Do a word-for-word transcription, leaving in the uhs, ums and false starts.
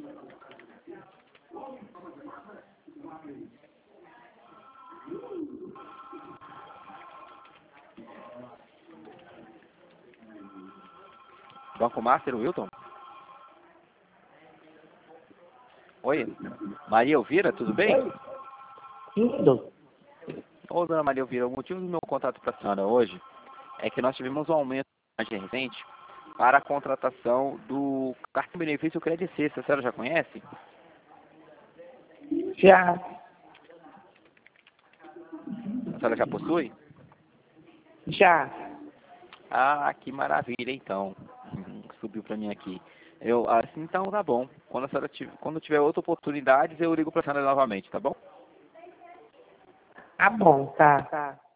Banco Master, Wilton? Oi, Maria Elvira, tudo bem? Tudo. Ô, dona Maria Elvira, o motivo do meu contato para a senhora hoje é que nós tivemos um aumento mais recente para a contratação do cartão benefício Credit Sexta. A senhora já conhece? Já. A senhora já possui? Já. Ah, que maravilha, então. Subiu para mim aqui. Eu, assim, então tá bom. Quando a senhora tiver, quando tiver outra oportunidade, eu ligo para a senhora novamente, tá bom? Tá bom, tá. Tá.